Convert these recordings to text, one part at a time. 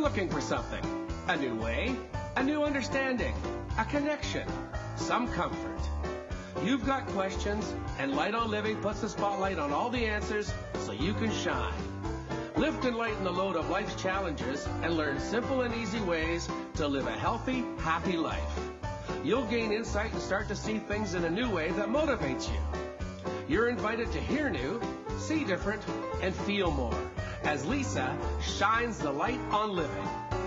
looking for something. A new way, a new understanding, a connection, some comfort. You've got questions, and Light on Living puts the spotlight on all the answers so you can shine. Lift and lighten the load of life's challenges and learn simple and easy ways to live a healthy, happy life. You'll gain insight and start to see things in a new way that motivates you. You're invited to hear new, see different, and feel more as Lisa shines the light on living.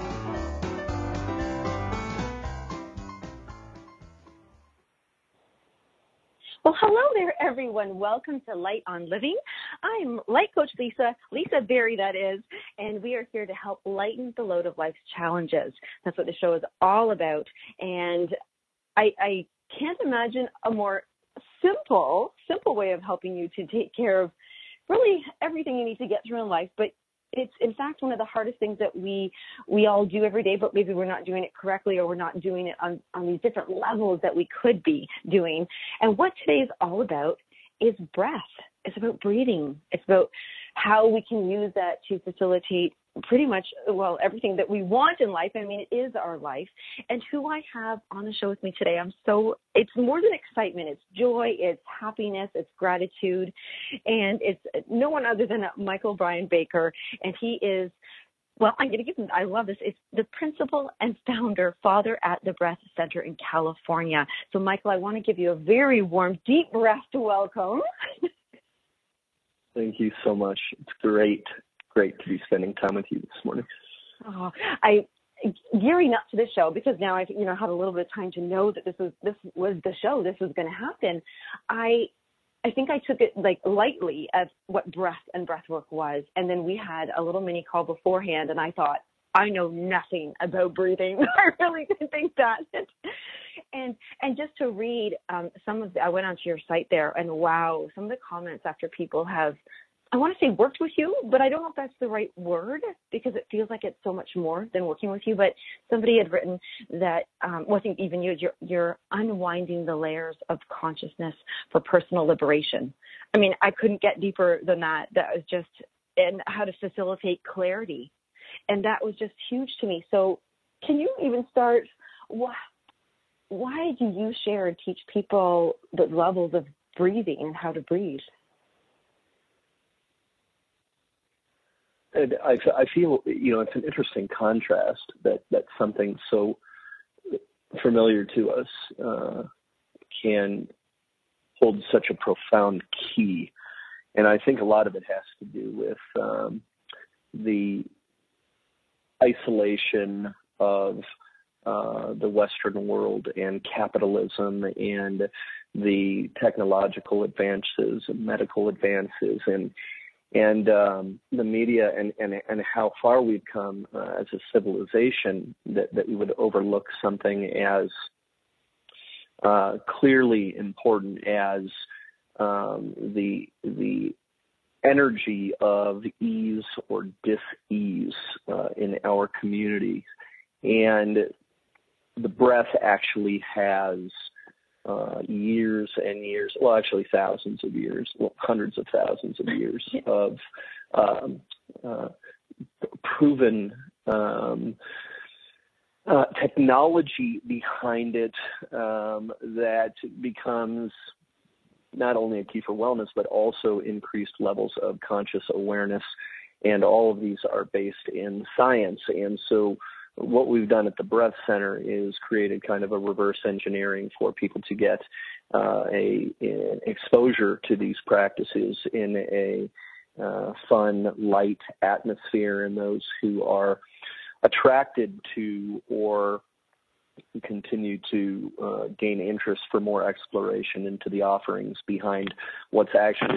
Well, hello there, everyone. Welcome to Light on Living. I'm Light Coach Lisa Berry, that is, and we are here to help lighten the load of life's challenges. That's what the show is all about. And I can't imagine a more simple way of helping you to take care of really everything you need to get through in life. But it's, in fact, one of the hardest things that we all do every day, but maybe we're not doing it correctly, or we're not doing it on these different levels that we could be doing. And what today is all about is breath. It's about breathing. It's about how we can use that to facilitate pretty much, well, everything that we want in life. I mean, it is our life. And who I have on the show with me today, it's more than excitement. It's joy, it's happiness, it's gratitude. And it's no one other than Michael Brian Baker. And he is, well, I'm going to give him, I love this. It's the principal and founder, father at the Breath Center in California. So, Michael, I want to give you a very warm, deep breath to welcome. Thank you so much. It's great to be spending time with you this morning. Oh, gearing up to the show, because now I've had a little bit of time to know that this was the show. This was going to happen. I think I took it lightly as what breath and breathwork was, and then we had a little mini call beforehand, and I thought, I know nothing about breathing. I really didn't think that. And just to read I went onto your site there, and wow, some of the comments after people have, I want to say worked with you, but I don't know if that's the right word, because it feels like it's so much more than working with you. But somebody had written that, I think even you're unwinding the layers of consciousness for personal liberation. I mean, I couldn't get deeper than that. That was just, and how to facilitate clarity. And that was just huge to me. So can you even start, why do you share and teach people the levels of breathing and how to breathe? And I feel, it's an interesting contrast that something so familiar to us can hold such a profound key. And I think a lot of it has to do with the isolation of the Western world and capitalism and the technological advances and medical advances and the media and how far we've come as a civilization that we would overlook something as clearly important as the energy of ease or dis-ease in our community. And the breath actually has years and years, well, actually thousands of years, hundreds of thousands of years of proven technology behind it that becomes not only a key for wellness, but also increased levels of conscious awareness. And all of these are based in science. And so what we've done at the Breath Center is created kind of a reverse engineering for people to get an exposure to these practices in a fun, light atmosphere, and those who are attracted to or continue to gain interest for more exploration into the offerings behind what's actually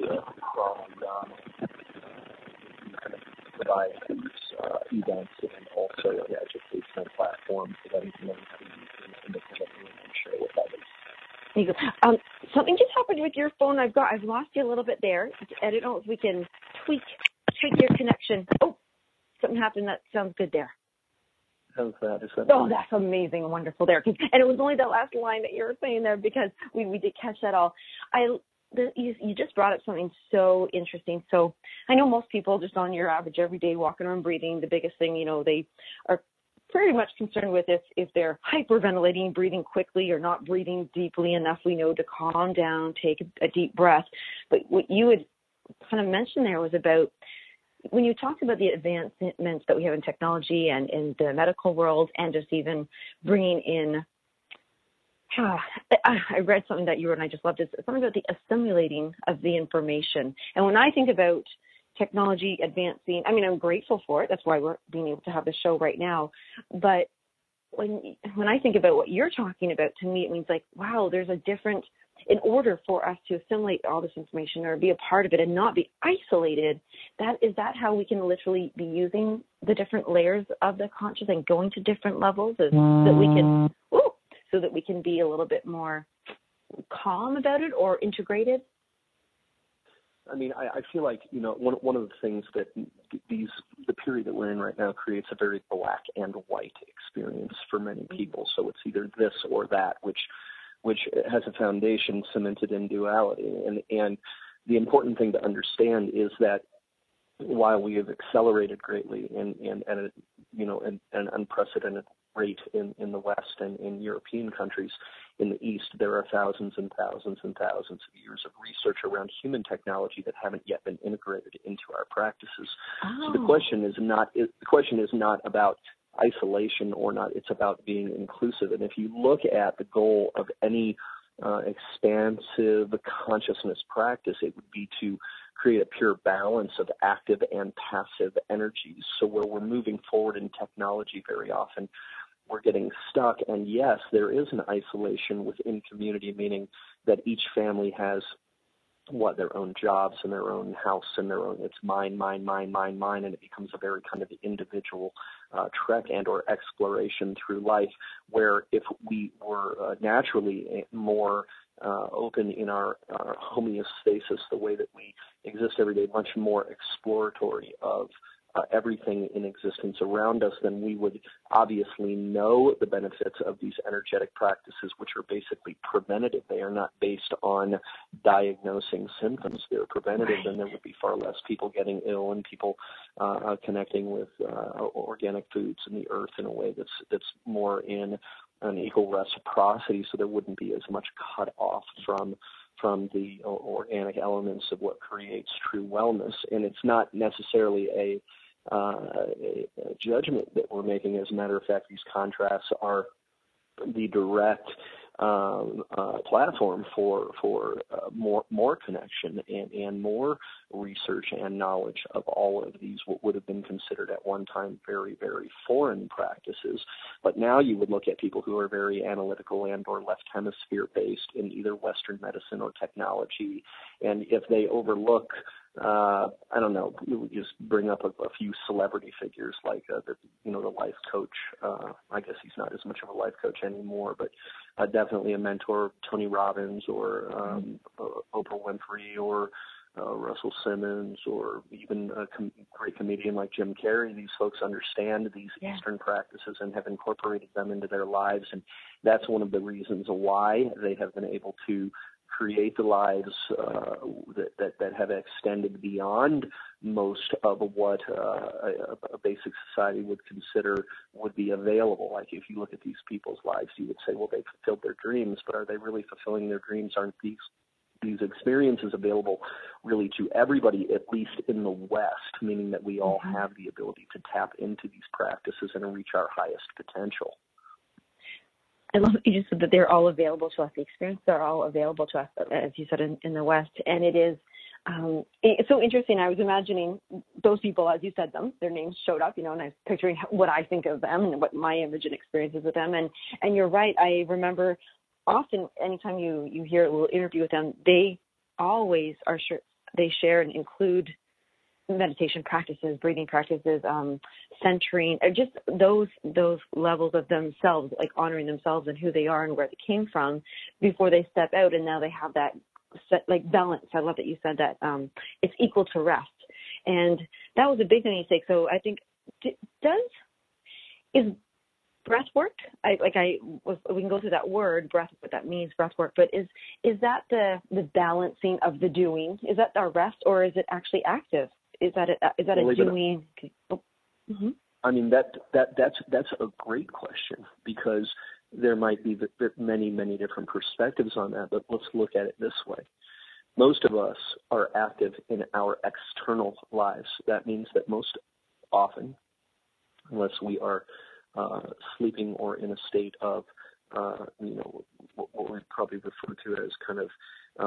provide these events and also an educational platform for them to independently and share with others. There you go. Something just happened with your phone. I've lost you a little bit there. I don't know if we can tweak your connection. Oh, something happened. That sounds good there. How's that? Oh, that's amazing and wonderful there. And it was only that last line that you were saying there, because we did catch that all. you just brought up something so interesting. So I know most people just on your average everyday walking around breathing, the biggest thing, they are pretty much concerned with if they're hyperventilating, breathing quickly or not breathing deeply enough, we know to calm down, take a deep breath. But what you had kind of mentioned there was about when you talked about the advancements that we have in technology and in the medical world, and just even bringing in, I read something that you wrote and I just loved it. It's something about the assimilating of the information. And when I think about technology advancing, I mean, I'm grateful for it. That's why we're being able to have the show right now. But when I think about what you're talking about, to me, it means like, wow, there's a different, in order for us to assimilate all this information or be a part of it and not be isolated, is that how we can literally be using the different layers of the conscious and going to different levels so that we can be a little bit more calm about it or integrated? I mean, I feel like, one of the things that the period that we're in right now creates a very black and white experience for many people. So it's either this or that, which has a foundation cemented in duality. And the important thing to understand is that while we have accelerated greatly and an unprecedented rate in the West and in European countries, in the East, there are thousands and thousands and thousands of years of research around human technology that haven't yet been integrated into our practices. So the question is not about isolation or not, it's about being inclusive. And if you look at the goal of any expansive consciousness practice, it would be to create a pure balance of active and passive energies. So where we're moving forward in technology, very often we're getting stuck. And yes, there is an isolation within community, meaning that each family has their own jobs and their own house and their own, it's mine, and it becomes a very kind of individual trek and or exploration through life, where if we were naturally more open in our homeostasis, the way that we exist every day, much more exploratory of everything in existence around us, then we would obviously know the benefits of these energetic practices, which are basically preventative. They are not based on diagnosing symptoms. They're preventative, and there would be far less people getting ill and people connecting with organic foods and the earth in a way that's more in an equal reciprocity, so there wouldn't be as much cut off from the organic elements of what creates true wellness. And it's not necessarily a judgment that we're making. As a matter of fact, these contrasts are the direct platform for more connection and more research and knowledge of all of these what would have been considered at one time very, very foreign practices. But now you would look at people who are very analytical and or left hemisphere based in either Western medicine or technology, and if they overlook I don't know, we would just bring up a few celebrity figures like the life coach. I guess he's not as much of a life coach anymore, but definitely a mentor, Tony Robbins or Oprah Winfrey or Russell Simmons, or even a great comedian like Jim Carrey. These folks understand these Eastern practices and have incorporated them into their lives, and that's one of the reasons why they have been able to create the lives that have extended beyond most of what a basic society would consider would be available. Like if you look at these people's lives, you would say, well, they fulfilled their dreams, but are they really fulfilling their dreams? Aren't these experiences available really to everybody, at least in the West, meaning that we all have the ability to tap into these practices and reach our highest potential? I love that you just said that they're all available to us. The experiences are all available to us, as you said, in the West. And it is it's so interesting. I was imagining those people, as you said them, their names showed up, and I was picturing what I think of them and what my image and experience is with them. And you're right. I remember often anytime you hear a little interview with them, they always they share and include meditation practices, breathing practices, centering, just those levels of themselves, like honoring themselves and who they are and where they came from before they step out. And now they have that balance. I love that you said that it's equal to rest. And that was a big thing you say. So I think, breath work? We can go through that word, breath, what that means, breath work, but is that the balancing of the doing? Is that our rest, or is it actually active? Is that a doing? Mm-hmm. I mean, that's a great question, because there might be many, many different perspectives on that, but let's look at it this way. Most of us are active in our external lives. That means that most often, unless we are sleeping or in a state of, what we probably refer to as kind of,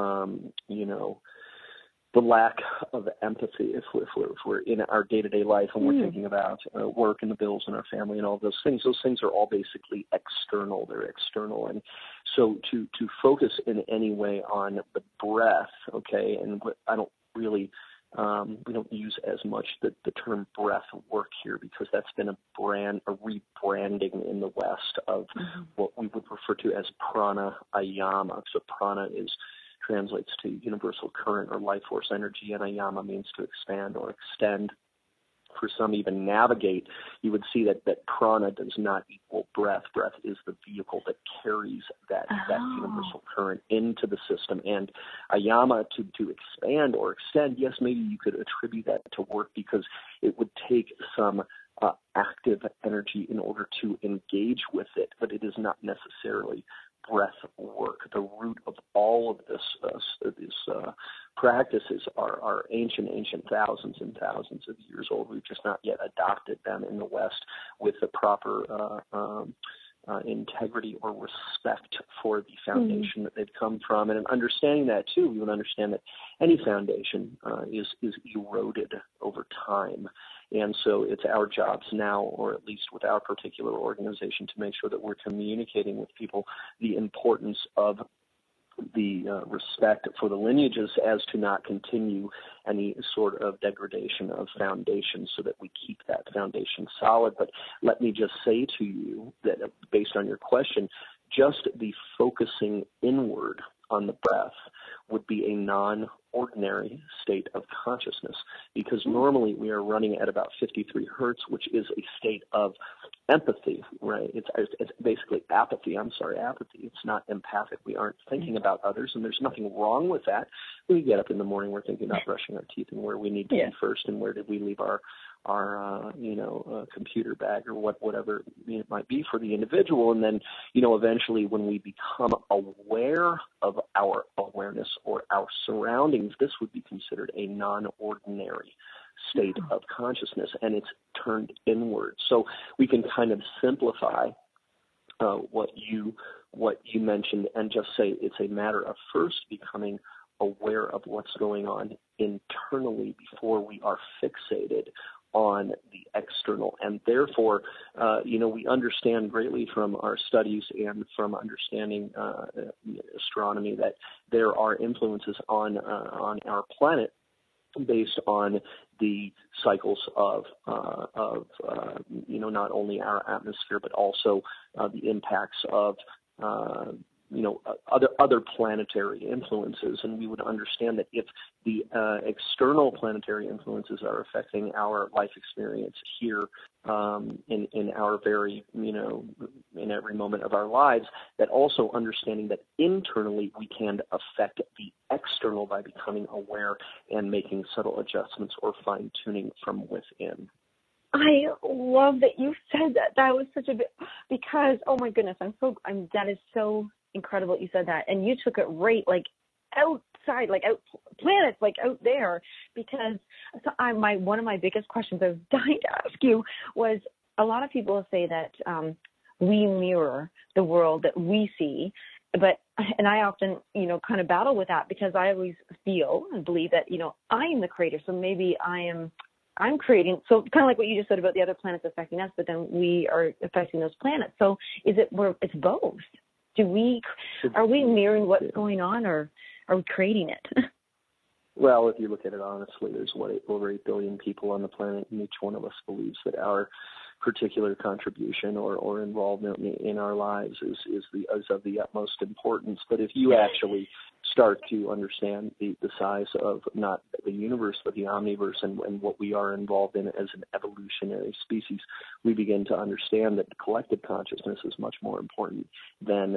the lack of empathy, if we're in our day-to-day life and we're thinking about work and the bills and our family and all those things are all basically external. They're external. And so to focus in any way on the breath, okay, and I don't really, we don't use as much the term breath work here, because that's been a rebranding in the West of what we would refer to as pranayama. So prana translates to universal current or life force energy, and ayama means to expand or extend. For some, even navigate, you would see that prana does not equal breath. Breath is the vehicle that carries that universal current into the system. And ayama, to expand or extend, yes, maybe you could attribute that to work, because it would take some active energy in order to engage with it, but it is not necessarily breath work. The root of all of these practices are ancient, thousands and thousands of years old. We've just not yet adopted them in the West with the proper integrity or respect for the foundation that they've come from. And in understanding that, too, we would understand that any foundation is eroded over time. And so it's our jobs now, or at least with our particular organization, to make sure that we're communicating with people the importance of the respect for the lineages, as to not continue any sort of degradation of foundation, so that we keep that foundation solid. But let me just say to you that, based on your question, just the focusing inward on the breath would be a non-ordinary state of consciousness, because normally we are running at about 53 hertz, which is a state of empathy, right? It's basically apathy. Apathy. It's not empathic. We aren't thinking about others, and there's nothing wrong with that. When we get up in the morning, we're thinking about brushing our teeth and where we need to be first, and where did we leave our computer bag, or whatever it might be for the individual. And then, eventually when we become aware of our awareness or our surroundings, this would be considered a non-ordinary state of consciousness, and it's turned inward. So we can kind of simplify what you mentioned and just say it's a matter of first becoming aware of what's going on internally before we are fixated on the external. And therefore, we understand greatly from our studies and from understanding astronomy that there are influences on our planet based on the cycles of not only our atmosphere, but also the impacts of other planetary influences. And we would understand that if the external planetary influences are affecting our life experience here in our very, in every moment of our lives, that also understanding that internally we can affect the external by becoming aware and making subtle adjustments or fine-tuning from within. I love that you said that. That was such a bit, because, oh my goodness, that is so incredible that you said that. And you took it right, outside, planets, out there, because one of my biggest questions I was dying to ask you was, a lot of people say that we mirror the world that we see, and I often, kind of battle with that, because I always feel and believe that, I am the creator, so maybe I'm creating, so kind of like what you just said about the other planets affecting us, but then we are affecting those planets. So it's both? Are we mirroring what's going on, or are we creating it? Well, if you look at it honestly, there's over 8 billion people on the planet, and each one of us believes that our particular contribution or involvement in our lives is of the utmost importance. But if you actually start to understand the size of not the universe but the omniverse and what we are involved in as an evolutionary species, we begin to understand that the collective consciousness is much more important than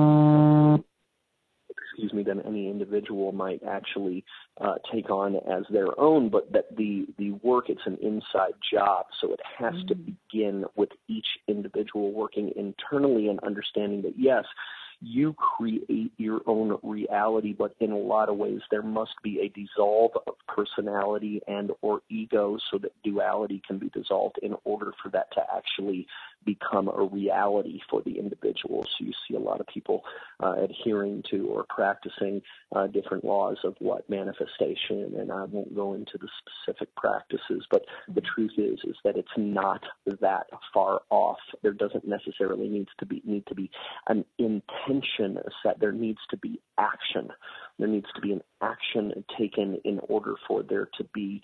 than any individual might actually take on as their own, but that the work, it's an inside job, so it has to begin with each individual working internally and understanding that, yes, you create your own reality, but in a lot of ways there must be a dissolve of personality and or ego so that duality can be dissolved in order for that to actually become a reality for the individual. So you see a lot of people adhering to or practicing different laws of what manifestation, and I won't go into the specific practices, but the truth is that it's not that far off. There doesn't necessarily need to be an intention set. There needs to be action. There needs to be an action taken in order for there to be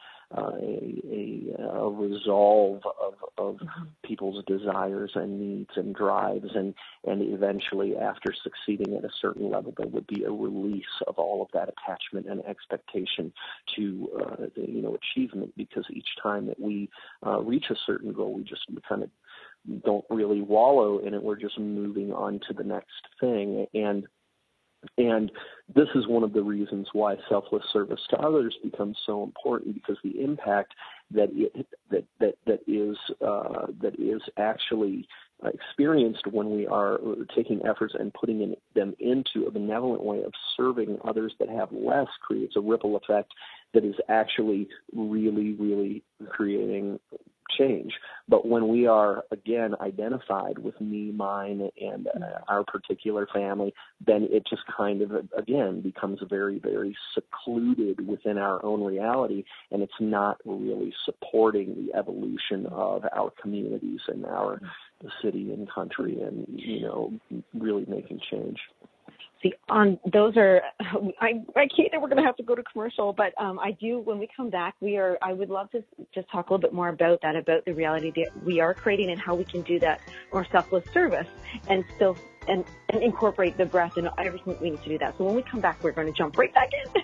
a resolve of people's desires and needs and drives, and eventually, after succeeding at a certain level, there would be a release of all of that attachment and expectation to achievement. Because each time that we reach a certain goal, we kind of don't really wallow in it. We're just moving on to the next thing. And this is one of the reasons why selfless service to others becomes so important, because the impact that is actually experienced when we are taking efforts and putting them into a benevolent way of serving others that have less creates a ripple effect that is actually really, really creating change. But when we are, again, identified with me, mine, and our particular family, then it just kind of, again, becomes very, very secluded within our own reality, and it's not really supporting the evolution of our communities and our city and country and, really making change. See, on those are, I can't, we're going to have to go to commercial, but I do, when we come back, I would love to just talk a little bit more about that, about the reality that we are creating and how we can do that more selfless service and still, and incorporate the breath and everything we need to do that. So when we come back, we're going to jump right back in.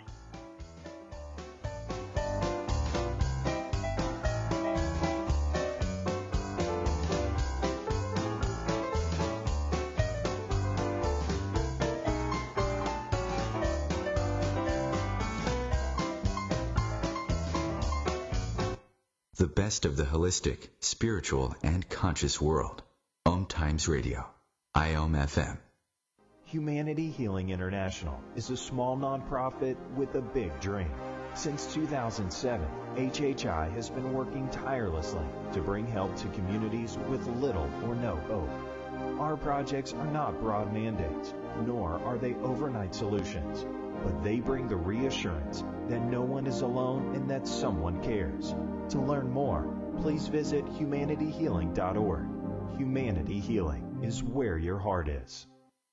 The best of the holistic, spiritual, and conscious world. Om Times Radio. IOM FM. Humanity Healing International is a small nonprofit with a big dream. Since 2007, HHI has been working tirelessly to bring help to communities with little or no hope. Our projects are not broad mandates, nor are they overnight solutions, but they bring the reassurance that no one is alone and that someone cares. To learn more, please visit humanityhealing.org. Humanity Healing is where your heart is.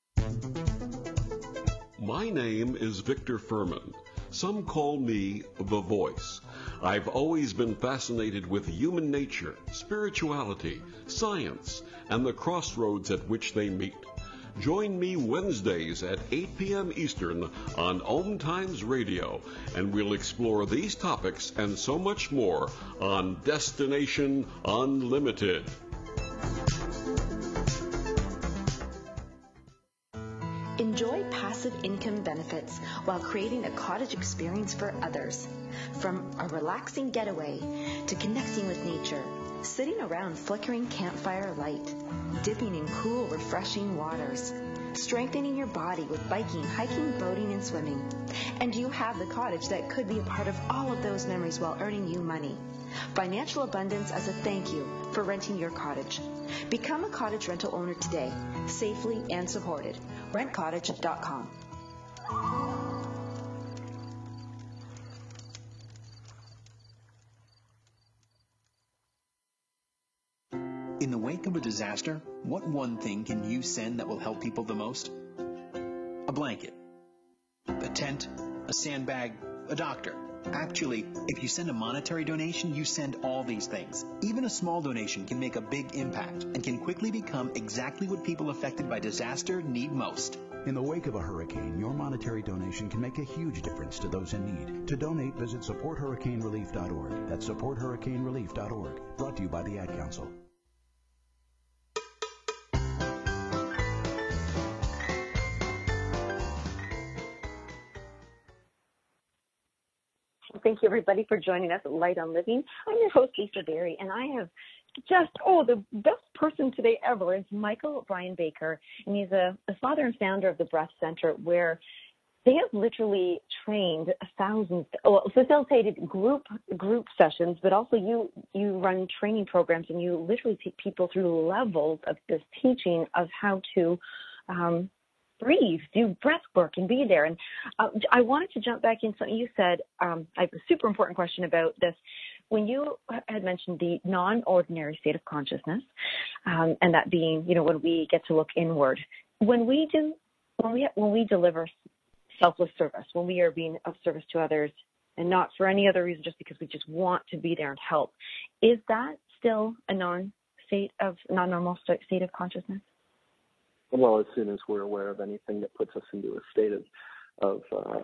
My name is Victor Furman. Some call me The Voice. I've always been fascinated with human nature, spirituality, science, and the crossroads at which they meet. Join me Wednesdays at 8 p.m. Eastern on Om Times Radio, and we'll explore these topics and so much more on Destination Unlimited. Enjoy passive income benefits while creating a cottage experience for others. From a relaxing getaway to connecting with nature, sitting around flickering campfire light, dipping in cool, refreshing waters, strengthening your body with biking, hiking, boating, and swimming. And you have the cottage that could be a part of all of those memories while earning you money. Financial abundance as a thank you for renting your cottage. Become a cottage rental owner today, safely and supported. RentCottage.com. In the wake of a disaster, what one thing can you send that will help people the most? A blanket, a tent, a sandbag, a doctor, Actually, if you send a monetary donation, you send all these things. Even a small donation can make a big impact and can quickly become exactly what people affected by disaster need most. In the wake of a hurricane, your monetary donation can make a huge difference to those in need. To donate, visit supporthurricanerelief.org. That's supporthurricanerelief.org. Brought to you by the Ad Council. Thank you, everybody, for joining us at Light on Living. I'm your host, Lisa Berry, and I have the best person today ever is Michael Brian Baker, and he's a father and founder of the Breath Center, where they have literally trained thousands, facilitated group sessions, but also you run training programs, and you literally take people through levels of this teaching of how to breathe, do breath work, and be there. And I wanted to jump back in something you said. I have a super important question about this. When you had mentioned the non-ordinary state of consciousness, and that being, when we get to look inward, when we deliver selfless service, when we are being of service to others, and not for any other reason, just because we just want to be there and help, is that still a non-normal state of consciousness? Well, as soon as we're aware of anything that puts us into a state of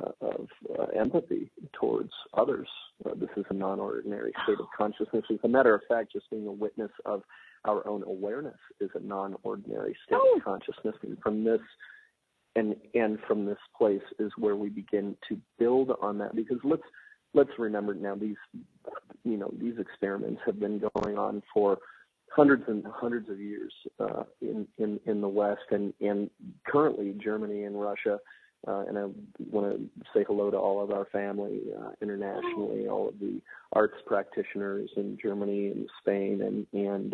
empathy towards others, this is a non-ordinary state of consciousness. As a matter of fact, just being a witness of our own awareness is a non-ordinary state of consciousness. And from this, and from this place is where we begin to build on that. Because let's remember now, these experiments have been going on for hundreds and hundreds of years in the West, and currently Germany and Russia, and I want to say hello to all of our family internationally, all of the arts practitioners in Germany and Spain and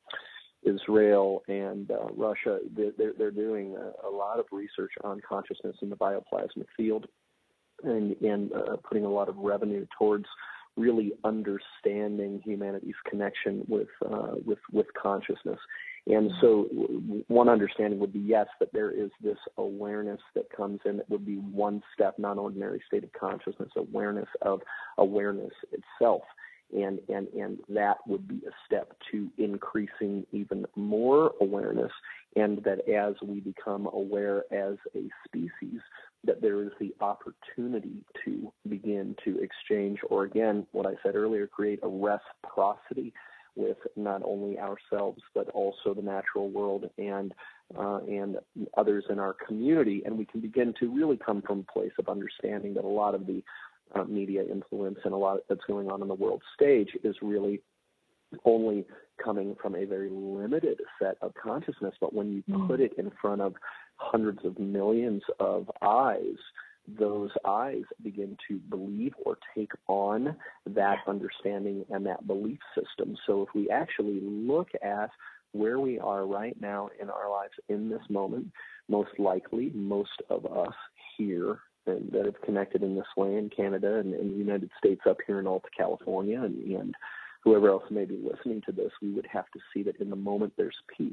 Israel and Russia. They're doing a lot of research on consciousness in the bioplasmic field, and putting a lot of revenue towards really understanding humanity's connection with consciousness. And so one understanding would be, yes, that there is this awareness that comes in that would be one step, non-ordinary state of consciousness, awareness of awareness itself. And that would be a step to increasing even more awareness, and that as we become aware as a species, that there is the opportunity to begin to exchange, or again, what I said earlier, create a reciprocity with not only ourselves but also the natural world and others in our community. And we can begin to really come from a place of understanding that a lot of the media influence and a lot that's going on the world stage is really only coming from a very limited set of consciousness. But when you put it in front of hundreds of millions of eyes, those eyes begin to believe or take on that understanding and that belief system. So if we actually look at where we are right now in our lives in this moment, most likely most of us here and that have connected in this way in Canada and in the United States up here in Alta California and whoever else may be listening to this, we would have to see that in the moment there's peace.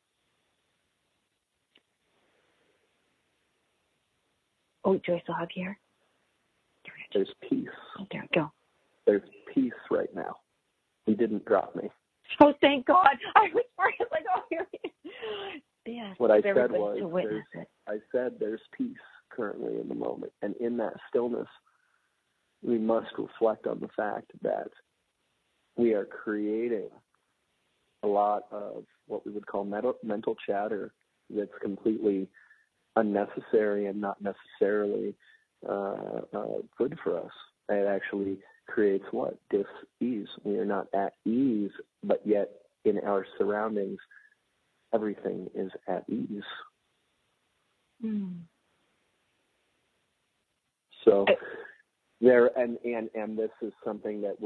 Oh, do I still have you here? There's peace. Oh, there we go. There's peace right now. He didn't drop me. Oh, thank God. I was worried, like, oh, here he is. Yes, what I said was, I said there's peace currently in the moment. And in that stillness, we must reflect on the fact that we are creating a lot of what we would call mental chatter that's completely unnecessary and not necessarily good for us. It actually creates what? Dis-ease. We are not at ease, but yet in our surroundings, everything is at ease. So there, and this is something that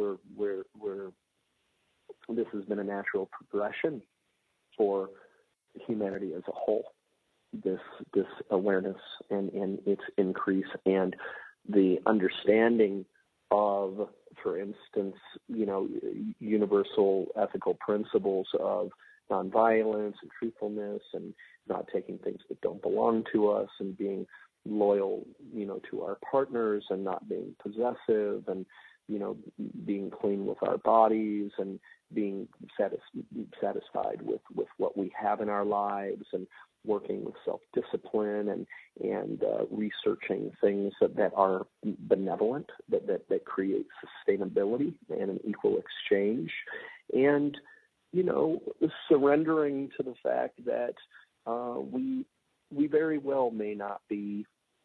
this has been a natural progression for humanity as a whole. This awareness and its increase, and the understanding of, for instance, universal ethical principles of nonviolence and truthfulness and not taking things that don't belong to us and being loyal, to our partners and not being possessive and, being clean with our bodies and being satisfied with what we have in our lives and working with self-discipline and researching things that are benevolent, that create sustainability and an equal exchange, and, surrendering to the fact that we very well may not be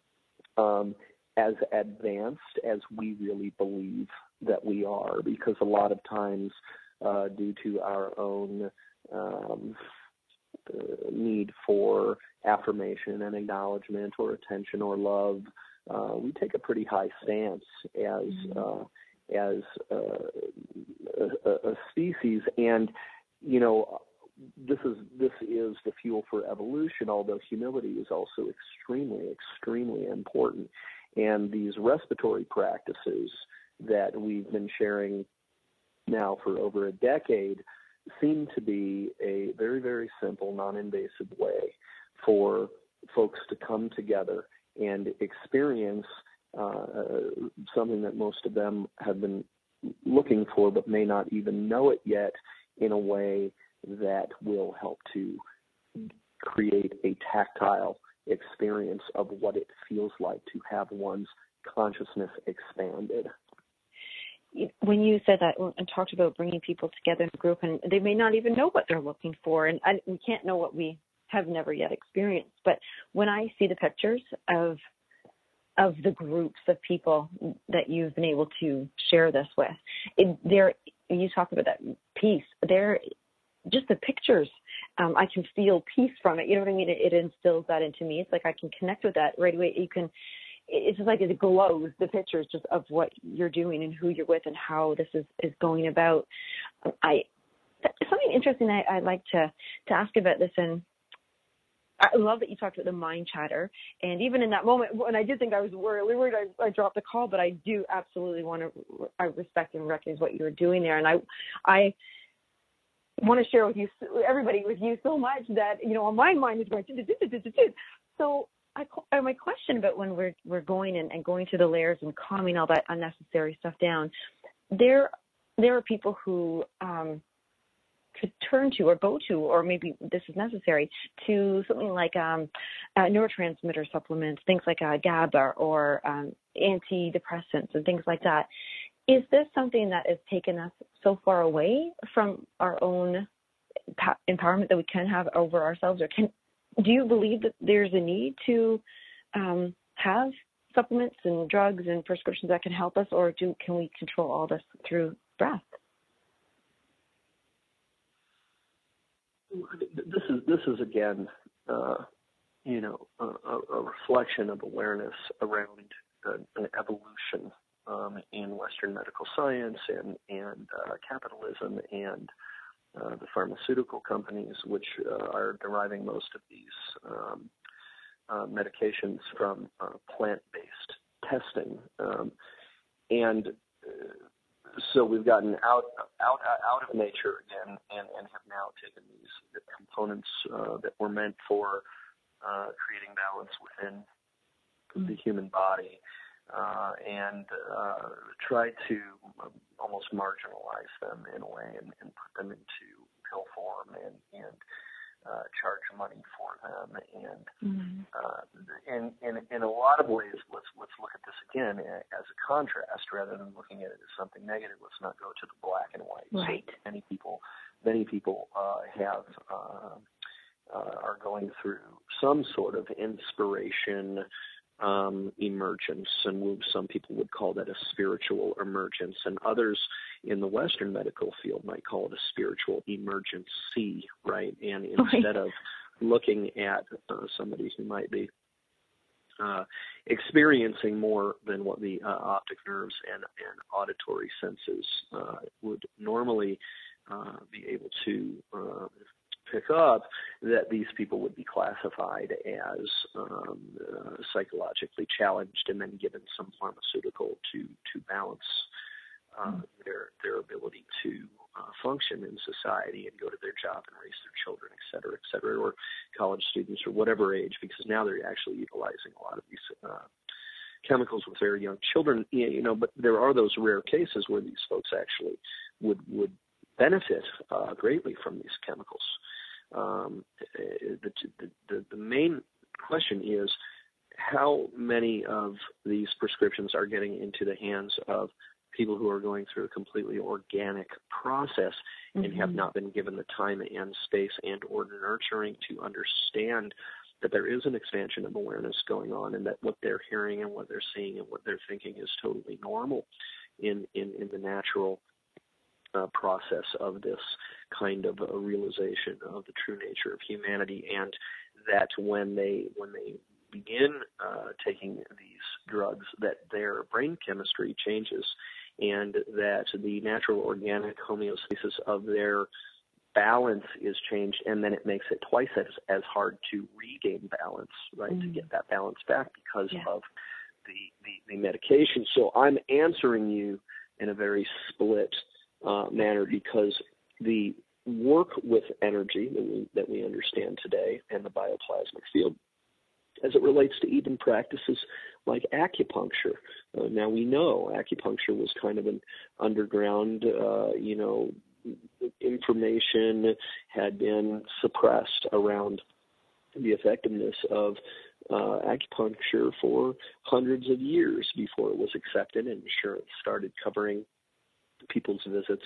as advanced as we really believe that we are, because a lot of times due to our own need for affirmation and acknowledgement or attention or love, we take a pretty high stance as a species. And this is the fuel for evolution, although humility is also extremely, extremely important. And these respiratory practices that we've been sharing now for over a decade seem to be a very, very simple, non-invasive way for folks to come together and experience something that most of them have been looking for but may not even know it yet, in a way that will help to create a tactile experience of what it feels like to have one's consciousness expanded. When you said that and talked about bringing people together in a group, and they may not even know what they're looking for, and we can't know what we have never yet experienced, but when I see the pictures of the groups of people that you've been able to share this with, you talk about that peace. Just the pictures, I can feel peace from it. You know what I mean? It instills that into me. It's like I can connect with that right away. It's just like it glows, the pictures just of what you're doing and who you're with and how this is going about. Something interesting I'd like to ask about this, and I love that you talked about the mind chatter. And even in that moment when I did think I was really worried, I dropped the call, but I do absolutely I respect and recognize what you're doing there. And I want to share with you, everybody, with you so much that, my mind is going, so my question about when we're going and going through the layers and calming all that unnecessary stuff down, there are people who could turn to or go to, or maybe this is necessary, to something like neurotransmitter supplements, things like GABA or antidepressants and things like that. Is this something that has taken us so far away from our own empowerment that we can have over ourselves? Or do you believe that there's a need to have supplements and drugs and prescriptions that can help us, or can we control all this through breath? This is again, a reflection of awareness around an evolution in Western medical science and capitalism and the pharmaceutical companies, which are deriving most of these medications from plant-based testing, and so we've gotten out of nature again and have now taken these components that were meant for creating balance within the human body and try to almost marginalize them in a way and put them into pill form and charge money for them. And in a lot of ways, let's look at this again as a contrast rather than looking at it as something negative. Let's not go to the black and white. Right. So many people are going through some sort of inspiration emergence, and some people would call that a spiritual emergence, and others in the Western medical field might call it a spiritual emergency, right? And instead of looking at somebody who might be experiencing more than what the optic nerves and auditory senses would normally be able to pick up, that these people would be classified as psychologically challenged and then given some pharmaceutical to balance their ability to function in society and go to their job and raise their children, et cetera, or college students or whatever age, because now they're actually utilizing a lot of these chemicals with very young children. But there are those rare cases where these folks actually would benefit greatly from these chemicals. The main question is how many of these prescriptions are getting into the hands of people who are going through a completely organic process and have not been given the time and space and or nurturing to understand that there is an expansion of awareness going on, and that what they're hearing and what they're seeing and what they're thinking is totally normal in the natural process of this kind of a realization of the true nature of humanity, and that when they begin taking these drugs, that their brain chemistry changes, and that the natural organic homeostasis of their balance is changed, and then it makes it twice as hard to regain balance, right, to get that balance back because of the medication. So I'm answering you in a very split manner, because the work with energy that we understand today and the bioplasmic field, as it relates to even practices like acupuncture. Now we know acupuncture was kind of an underground, information had been suppressed around the effectiveness of acupuncture for hundreds of years before it was accepted and insurance started covering people's visits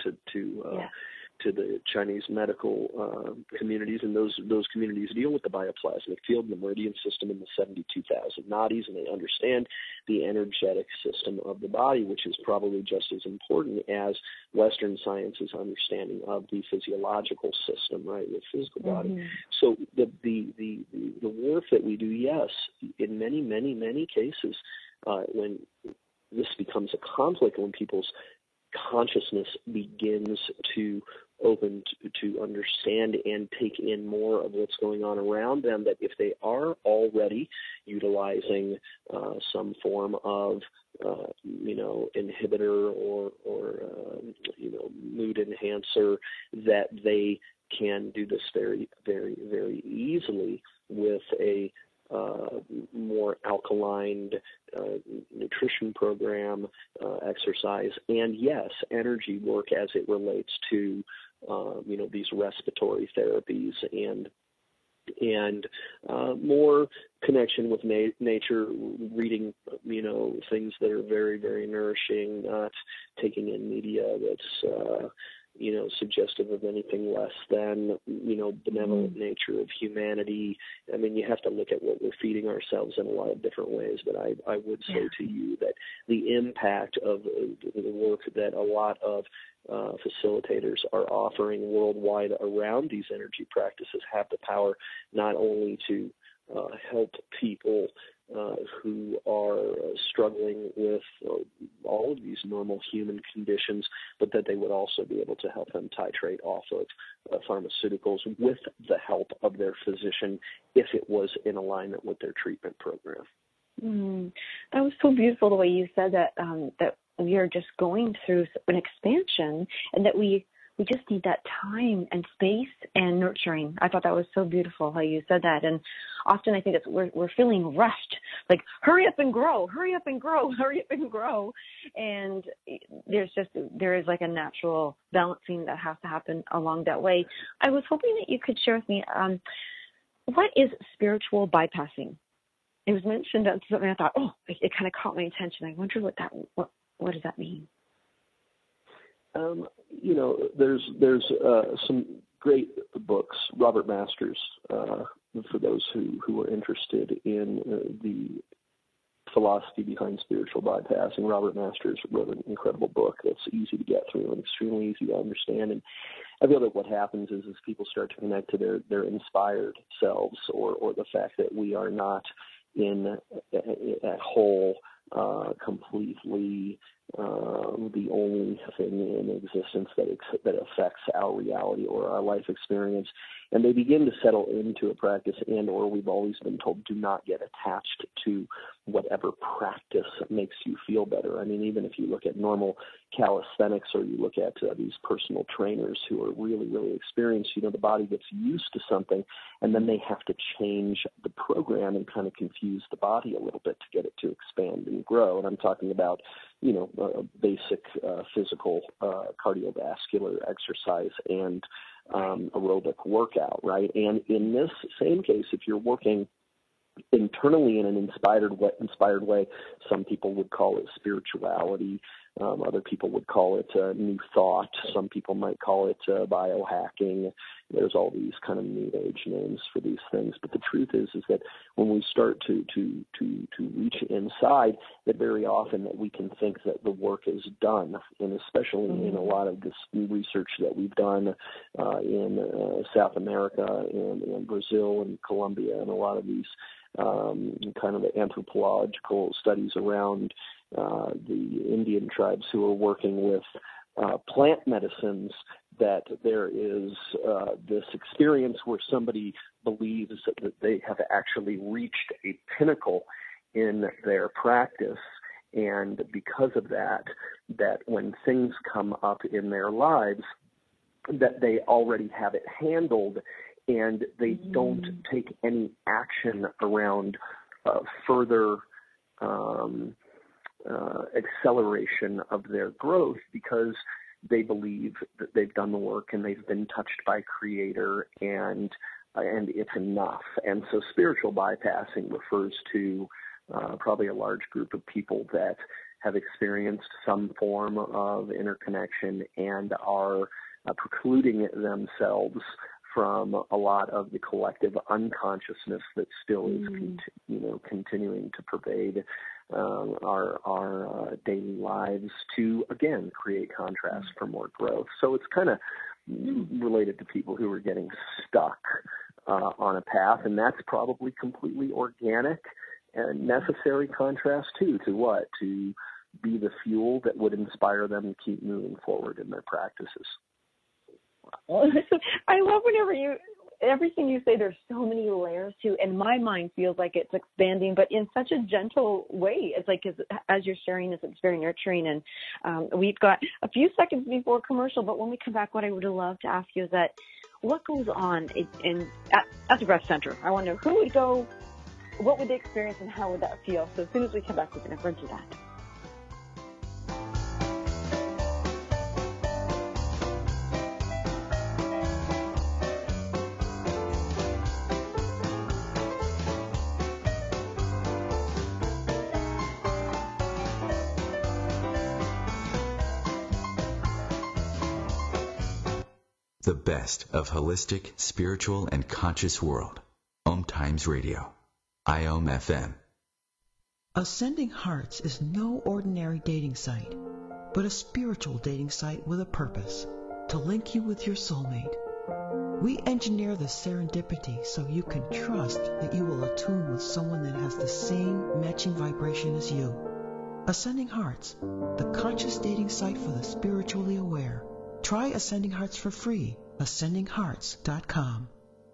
to the Chinese medical communities, and those communities deal with the bioplasmic field and the meridian system and the 72,000 nadis, and they understand the energetic system of the body, which is probably just as important as Western science's understanding of the physiological system, right, the physical body. So the work that we do, yes, in many, many, many cases, when this becomes a conflict, when people's consciousness begins to open to understand and take in more of what's going on around them, that if they are already utilizing some form of inhibitor or mood enhancer, that they can do this very, very, very easily with a more alkaline nutrition program, exercise, and yes, energy work as it relates to these respiratory therapies and more connection with nature, reading things that are very, very nourishing, not taking in media that's suggestive of anything less than, benevolent nature of humanity. I mean, you have to look at what we're feeding ourselves in a lot of different ways, but I would say to you that the impact of the work that a lot of facilitators are offering worldwide around these energy practices have the power not only to help people who are struggling with all of these normal human conditions, but that they would also be able to help them titrate off of pharmaceuticals with the help of their physician if it was in alignment with their treatment program. That was so beautiful the way you said that, that we are just going through an expansion and that we just need that time and space and nurturing. I thought that was so beautiful how you said that. And often I think we're feeling rushed, like hurry up and grow, hurry up and grow, hurry up and grow. And there is like a natural balancing that has to happen along that way. I was hoping that you could share with me, what is spiritual bypassing? It was mentioned on something I thought, it kind of caught my attention. I wonder what does that mean? There's some great books. Robert Masters, for those who are interested in the philosophy behind spiritual bypassing, Robert Masters wrote an incredible book that's easy to get through and extremely easy to understand. And I feel that what happens is people start to connect to their inspired selves, or the fact that we are not in at whole, completely the only thing in existence that affects our reality or our life experience. And they begin to settle into a practice, and or we've always been told, do not get attached to whatever practice makes you feel better. I mean, even if you look at normal calisthenics or you look at these personal trainers who are really, really experienced, the body gets used to something, and then they have to change the program and kind of confuse the body a little bit to get it to expand and grow. And I'm talking about, basic physical cardiovascular exercise and aerobic workout, right? And in this same case, if you're working internally in an inspired way, some people would call it spirituality. Other people would call it new thought. Some people might call it biohacking. There's all these kind of new age names for these things. But the truth is that when we start to reach inside, that very often that we can think that the work is done, and especially in a lot of this research that we've done in South America and Brazil and Colombia, and a lot of these kind of anthropological studies around the Indian tribes who are working with plant medicines, that there is this experience where somebody believes that they have actually reached a pinnacle in their practice, and because of that when things come up in their lives, that they already have it handled, and they don't take any action around further acceleration of their growth, because they believe that they've done the work and they've been touched by Creator, and it's enough. And so spiritual bypassing refers to probably a large group of people that have experienced some form of interconnection and are precluding themselves from a lot of the collective unconsciousness that still is continuing to pervade our daily lives, to again create contrast for more growth. So it's kind of related to people who are getting stuck on a path, and that's probably completely organic and necessary contrast to what? To be the fuel that would inspire them to keep moving forward in their practices. I love everything you say. There's so many layers to, and my mind feels like it's expanding, but in such a gentle way. It's like as you're sharing this, it's very nurturing. And we've got a few seconds before commercial, but when we come back, what I would love to ask you is that what goes on at the breast center? I wonder who would go, what would they experience, and how would that feel? So as soon as we come back, we're going to run through that. The best of holistic, spiritual, and conscious world. Om Times Radio. IOM FM. Ascending Hearts is no ordinary dating site, but a spiritual dating site with a purpose, to link you with your soulmate. We engineer the serendipity so you can trust that you will attune with someone that has the same matching vibration as you. Ascending Hearts, the conscious dating site for the spiritually aware. Try Ascending Hearts for free. AscendingHearts.com.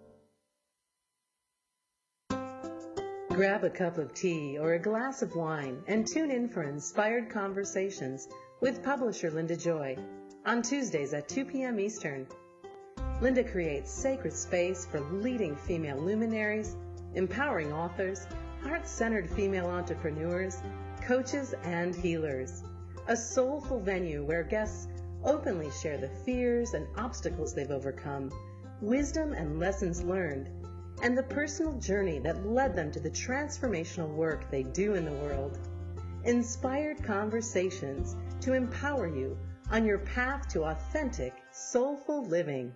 Grab a cup of tea or a glass of wine and tune in for Inspired Conversations with publisher Linda Joy on Tuesdays at 2 p.m. Eastern. Linda creates sacred space for leading female luminaries, empowering authors, heart-centered female entrepreneurs, coaches, and healers. A soulful venue where guests openly share the fears and obstacles they've overcome, wisdom and lessons learned, and the personal journey that led them to the transformational work they do in the world. Inspired Conversations to empower you on your path to authentic, soulful living.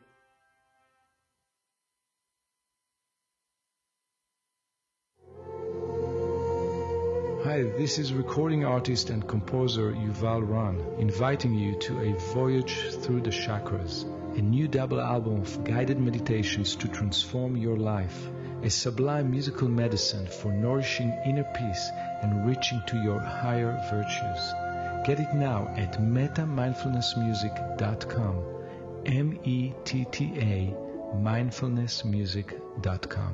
Hi, this is recording artist and composer Yuval Ran, inviting you to a voyage through the chakras, a new double album of guided meditations to transform your life, a sublime musical medicine for nourishing inner peace and reaching to your higher virtues. Get it now at metamindfulnessmusic.com. METTA mindfulnessmusic.com.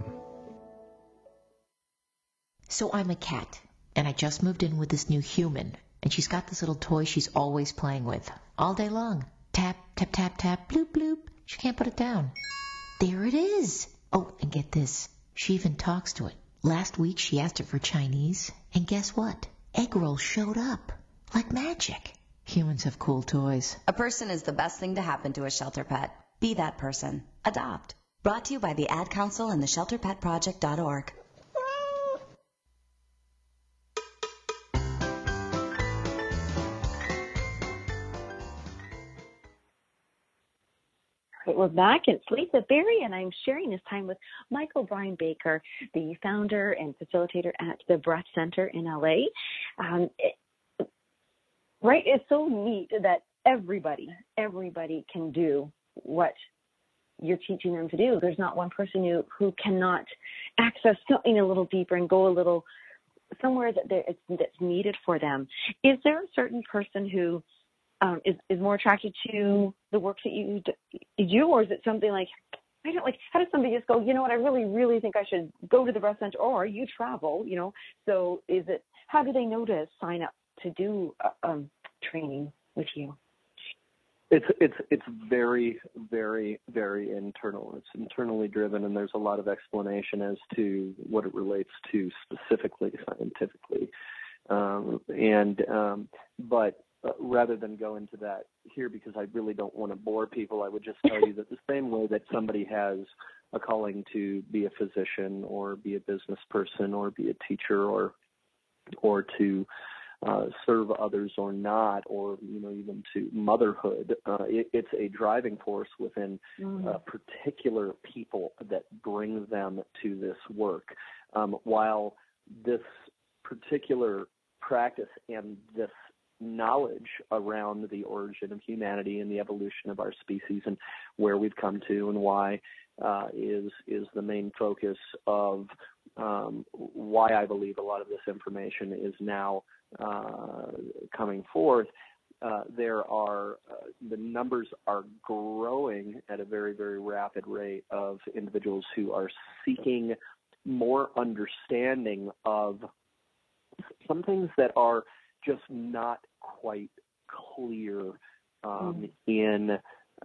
So I'm a cat, and I just moved in with this new human, and she's got this little toy she's always playing with, all day long. Tap, tap, tap, tap, bloop, bloop. She can't put it down. There it is. Oh, and get this. She even talks to it. Last week she asked it for Chinese, and guess what? Egg rolls showed up. Like magic. Humans have cool toys. A person is the best thing to happen to a shelter pet. Be that person. Adopt. Brought to you by the Ad Council and the ShelterPetProject.org. We're back. It's Lisa Berry, and I'm sharing this time with Michael Brian Baker, the founder and facilitator at the Breath Center in LA. Right? It's so neat that everybody can do what you're teaching them to do. There's not one person who cannot access something a little deeper and go a little somewhere that's needed for them. Is there a certain person who is more attracted to the work that you do, or is it something like, I don't like, how does somebody just go, you know what, I really, really think I should go to the Breath Center, or you travel, so how do they know to sign up to do training with you? It's very, very, very internal. It's internally driven, and there's a lot of explanation as to what it relates to specifically, scientifically. But rather than go into that here, because I really don't want to bore people, I would just tell you that the same way that somebody has a calling to be a physician or be a business person or be a teacher or to serve others or not, or even to motherhood, it's a driving force within particular people that bring them to this work. While this particular practice and this knowledge around the origin of humanity and the evolution of our species and where we've come to and why is the main focus of why I believe a lot of this information is now coming forth. The numbers are growing at a very, very rapid rate of individuals who are seeking more understanding of some things that are just not quite clear in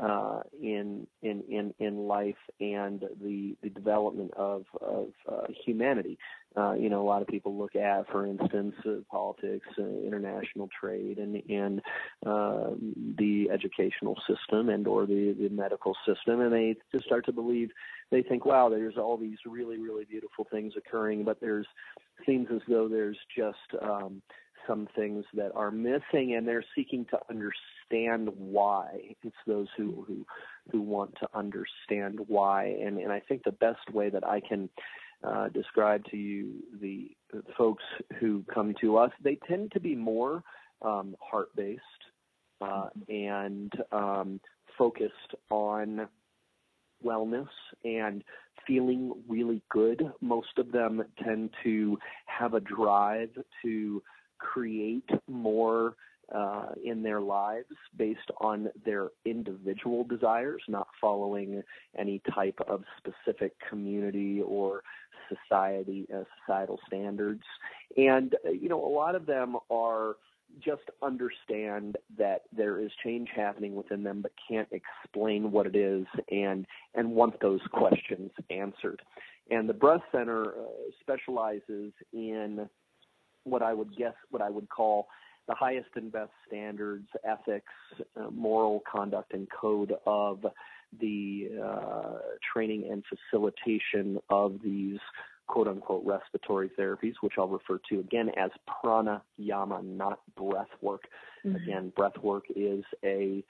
life and the development of humanity. A lot of people look at, for instance, politics, international trade, and the educational system and or the medical system, and they just start to believe. They think, wow, there's all these really, really beautiful things occurring, but seems as though there's just some things that are missing, and they're seeking to understand why. It's those who want to understand why, and I think the best way that I can describe to you the folks who come to us, they tend to be more heart-based and focused on wellness and feeling really good. Most of them tend to have a drive to create more in their lives based on their individual desires, not following any type of specific community or societal standards. And, a lot of them are just understand that there is change happening within them but can't explain what it is and want those questions answered. And the Breath Center specializes in what I would call the highest and best standards, ethics, moral conduct, and code of the training and facilitation of these quote-unquote respiratory therapies, which I'll refer to again as pranayama, not breath work. Mm-hmm. Again, breath work is a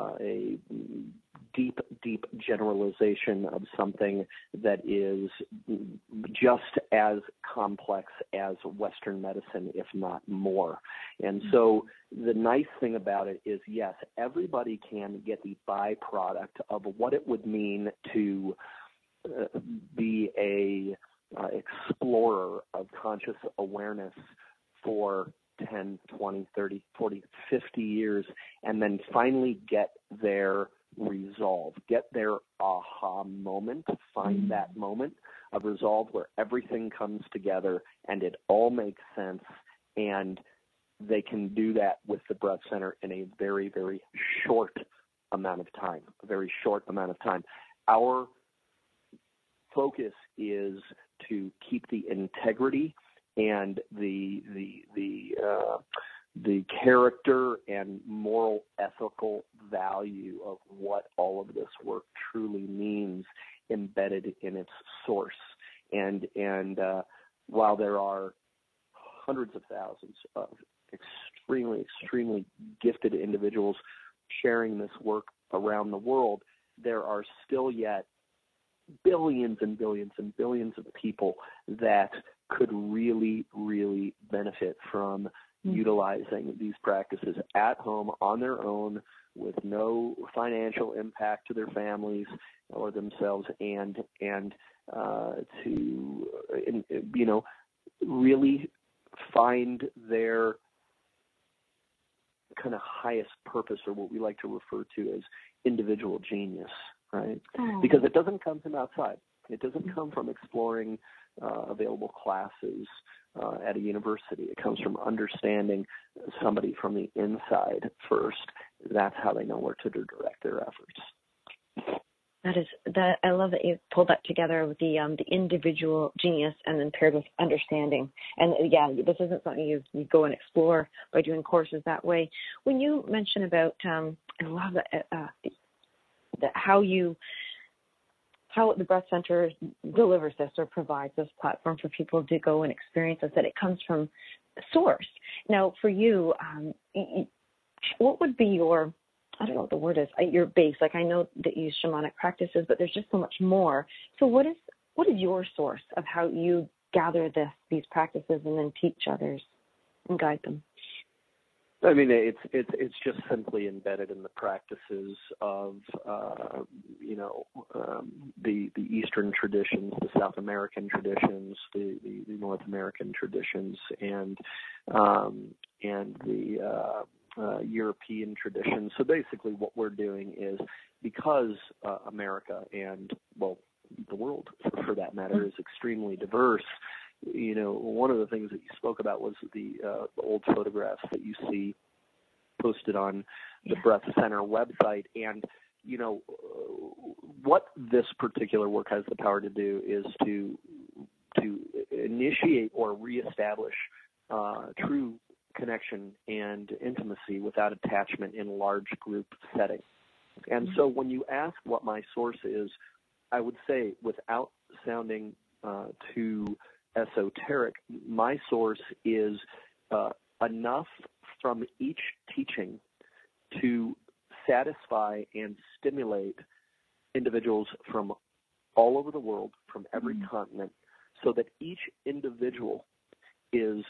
deep generalization of something that is just as complex as Western medicine, if not more. And so the nice thing about it is, yes, everybody can get the byproduct of what it would mean to be a explorer of conscious awareness for 10, 20, 30, 40, 50 years, and then finally get their resolve, get their aha moment, find that moment of resolve where everything comes together and it all makes sense, and they can do that with the Breath Center in a very, very short amount of time, Our focus is to keep the integrity and the character and moral, ethical value of what all of this work truly means embedded in its source. And while there are hundreds of thousands of extremely gifted individuals sharing this work around the world, there are still yet billions and billions and billions of people that could really, really benefit from utilizing these practices at home on their own with no financial impact to their families or themselves, and to really find their kind of highest purpose, or what we like to refer to as individual genius, right? Because it doesn't come from outside. It doesn't come from exploring available classes at a university. It comes from understanding somebody from the inside first. That's how they know where to direct their efforts. I love that you pulled that together with the individual genius and then paired with understanding. And this isn't something you go and explore by doing courses that way. When you mention about, I love that how the Breath Center delivers this or provides this platform for people to go and experience this, that it comes from source. Now, for you, what would be your, I don't know what the word is, your base? Like, I know that you use shamanic practices, but there's just so much more. So what is your source of how you gather these practices and then teach others and guide them? I mean, it's just simply embedded in the practices of the Eastern traditions, the South American traditions, the North American traditions, and the European traditions. So basically, what we're doing is, because America and the world, for that matter, is extremely diverse. One of the things that you spoke about was the old photographs that you see posted on the Breath Center website. And, what this particular work has the power to do is to initiate or reestablish true connection and intimacy without attachment in large group settings. And so when you ask what my source is, I would say, without sounding too esoteric, my source is enough from each teaching to satisfy and stimulate individuals from all over the world, from every continent, so that each individual is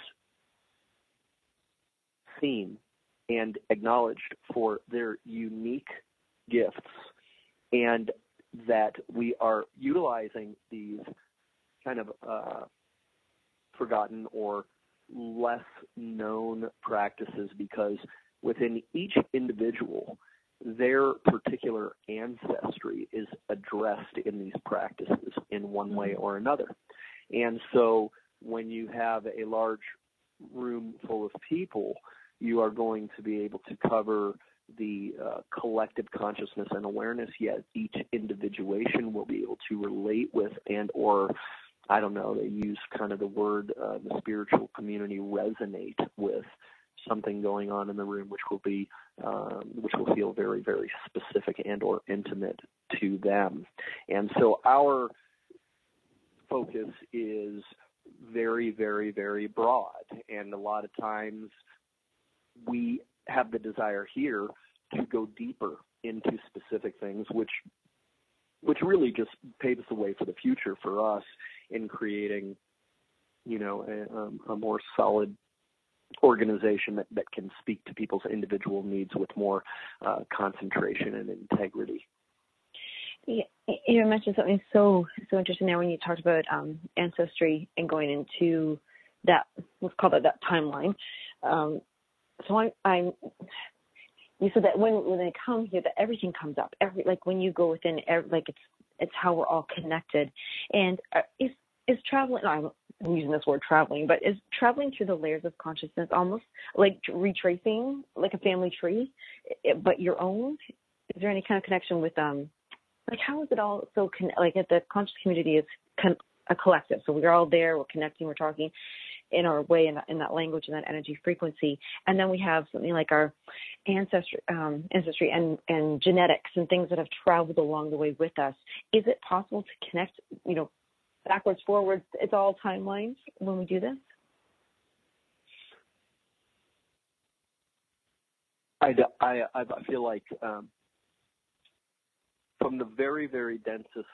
seen and acknowledged for their unique gifts, and that we are utilizing these kind of forgotten or less known practices because within each individual, their particular ancestry is addressed in these practices in one way or another. And so when you have a large room full of people, you are going to be able to cover the collective consciousness and awareness, yet each individuation will be able to relate with they use kind of the word, the spiritual community, resonate with something going on in the room, which will feel very, very specific and or intimate to them. And so our focus is very, very, very broad, and a lot of times we have the desire here to go deeper into specific things, which really just paves the way for the future for us in creating, a more solid organization that can speak to people's individual needs with more concentration and integrity. Yeah, you mentioned something so interesting there when you talked about ancestry and going into that, let's call it that timeline. So I'm. You said that when they come here, that everything comes up. Like when you go within, it's how we're all connected. And is traveling? No, I'm using this word traveling, but is traveling through the layers of consciousness almost like retracing, like a family tree, but your own? Is there any kind of connection with like how is it all so like at the conscious community is a collective? So we're all there, we're connecting, we're talking in our way, in that language and that energy frequency, and then we have something like our ancestry and genetics and things that have traveled along the way with us. Is it possible to connect, backwards, forwards? It's all timelines when we do this. I feel like from the very, very densest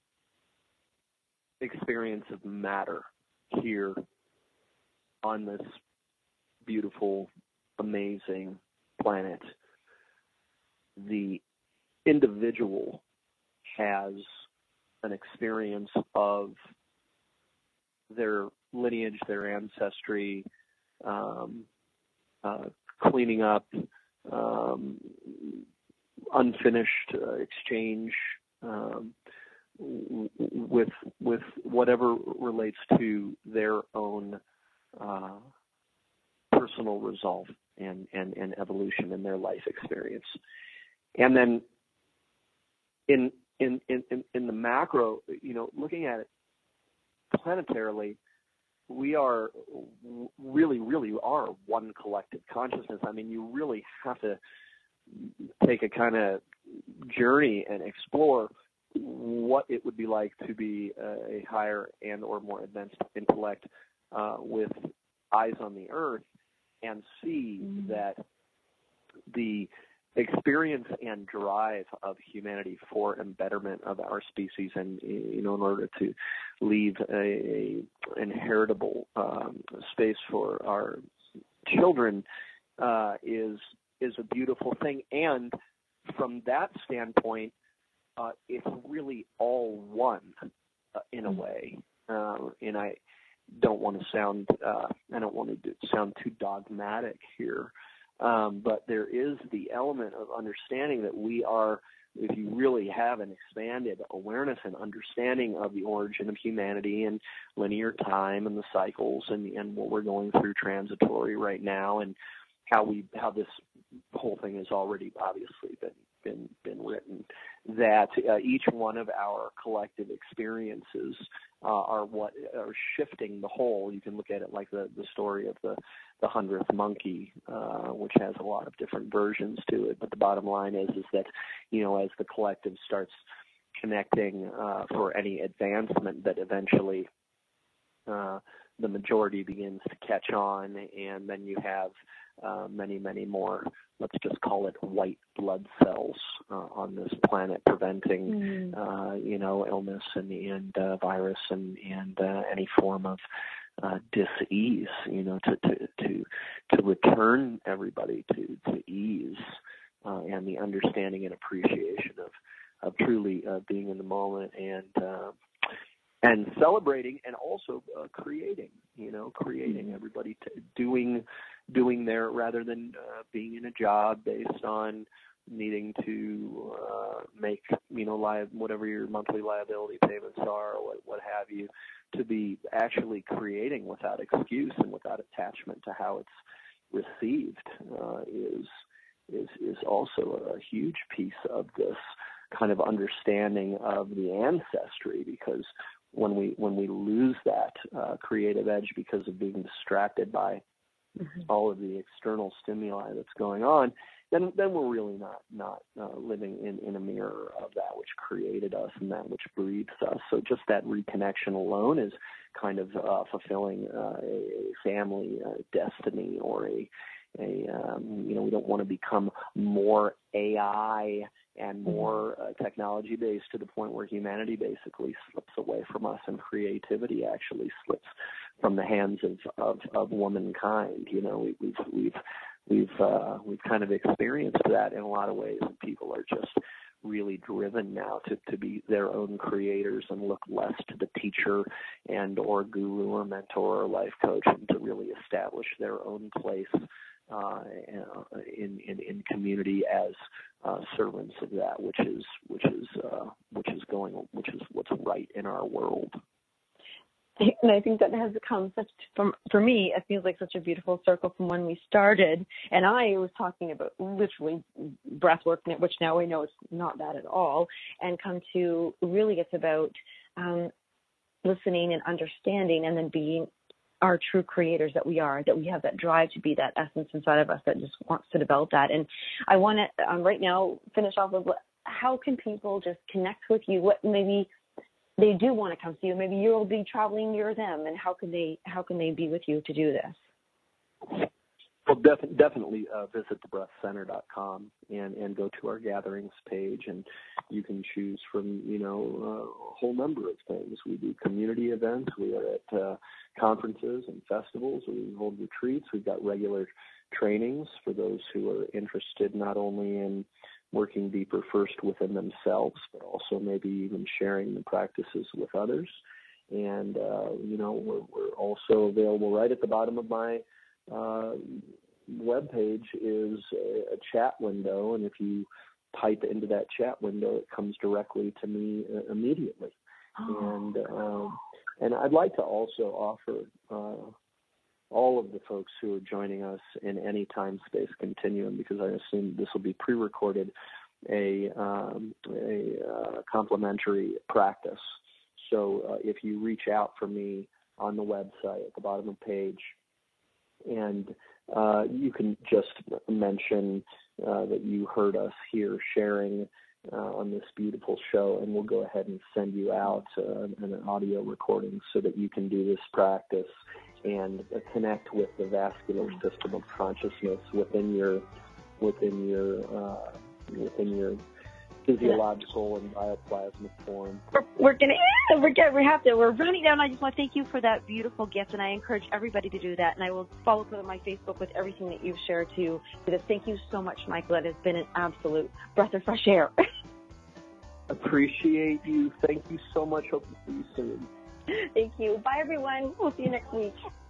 experience of matter here on this beautiful, amazing planet, the individual has an experience of their lineage, their ancestry, cleaning up, unfinished exchange with whatever relates to their own personal resolve and evolution in their life experience. And then in the macro, looking at it planetarily, we are really are one collective consciousness. I mean, you really have to take a kind of journey and explore what it would be like to be a higher and or more advanced intellect with eyes on the earth, and see that the experience and drive of humanity for embetterment of our species, and in order to leave a inheritable space for our children, is a beautiful thing. And from that standpoint, it's really all one in a way. And I don't want to sound too dogmatic here, but there is the element of understanding that we are, if you really have an expanded awareness and understanding of the origin of humanity and linear time and the cycles and what we're going through transitory right now, and how this whole thing has already obviously been written, that each one of our collective experiences are what are shifting the whole. You can look at it like the story of the 100th monkey, which has a lot of different versions to it. But the bottom line is that, as the collective starts connecting for any advancement, that eventually the majority begins to catch on, and then you have many, many more, let's just call it white blood cells on this planet, preventing, illness and virus and any form of dis-ease, to return everybody to ease and the understanding and appreciation of truly being in the moment and celebrating, and also creating everybody doing their, rather than being in a job based on needing to make, whatever your monthly liability payments are, or what have you, to be actually creating without excuse and without attachment to how it's received is also a huge piece of this kind of understanding of the ancestry, because when we lose that creative edge because of being distracted by all of the external stimuli that's going on, then we're really not living in a mirror of that which created us and that which breathes us. So just that reconnection alone is kind of fulfilling a family destiny, or we don't want to become more AI and more technology based to the point where humanity basically slips away from us and creativity actually slips from the hands of womankind. We've kind of experienced that in a lot of ways, and people are just really driven now to be their own creators and look less to the teacher and or guru or mentor or life coach, and to really establish their own place in community as servants of that, which is what's right in our world. And I think that has become for me, it feels like such a beautiful circle from when we started. And I was talking about literally breath work, which now I know it's not that at all, and come to really it's about listening and understanding, and then being our true creators that we are, that we have that drive to be that essence inside of us that just wants to develop that. And I want to right now finish off with how can people just connect with you? What maybe they do want to come see you. Maybe you'll be traveling near them, and how can they be with you to do this? Well, definitely visit thebreathcenter.com and go to our gatherings page, and you can choose from a whole number of things. We do community events. We are at conferences and festivals. We hold retreats. We've got regular trainings for those who are interested not only in working deeper first within themselves, but also maybe even sharing the practices with others. And, we're also available right at the bottom of my webpage is a chat window. And if you type into that chat window, it comes directly to me immediately. Oh. And I'd like to also offer all of the folks who are joining us in any time-space continuum, because I assume this will be pre-recorded, a complimentary practice. So if you reach out for me on the website at the bottom of the page, and you can just mention that you heard us here sharing on this beautiful show, and we'll go ahead and send you out an audio recording so that you can do this practice and connect with the vascular system of consciousness within your physiological and bioplasmic form. We're running down. I just want to thank you for that beautiful gift, and I encourage everybody to do that. And I will follow up on my Facebook with everything that you've shared too. Thank you so much, Michael. That has been an absolute breath of fresh air. Appreciate you. Thank you so much. Hope to see you soon. Thank you. Bye, everyone. We'll see you next week.